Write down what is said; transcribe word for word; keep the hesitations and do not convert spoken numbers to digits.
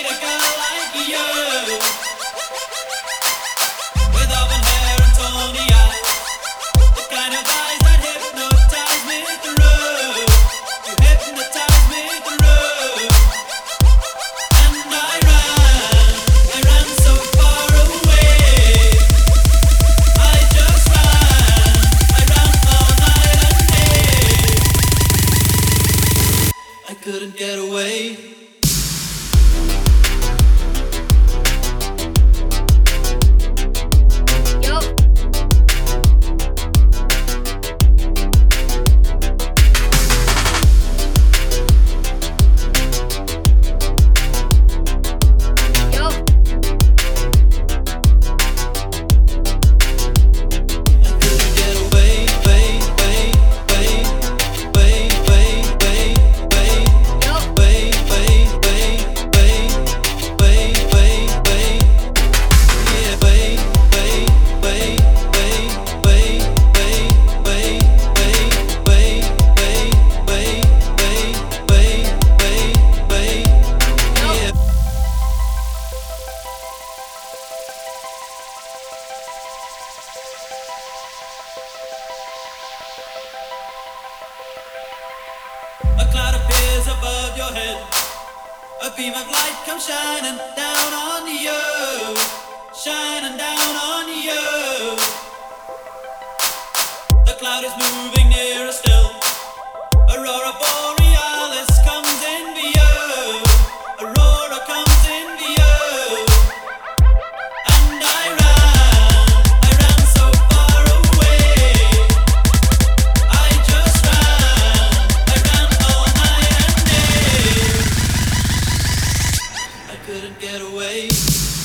meet a girl like you, with auburn hair and tawny eyes, the kind of eyes that hypnotize me through. You hypnotize me through. And I ran, I ran so far away. I just ran, I ran all night and day. I couldn't get away. A cloud appears above your head. A beam of light comes shining down on you, shining down on you. The cloud is moving nearer still. Aurora borealis comes in view. Aurora comes in view. And I ran, I ran so far away. I just ran, I ran all night and day. I couldn't get away.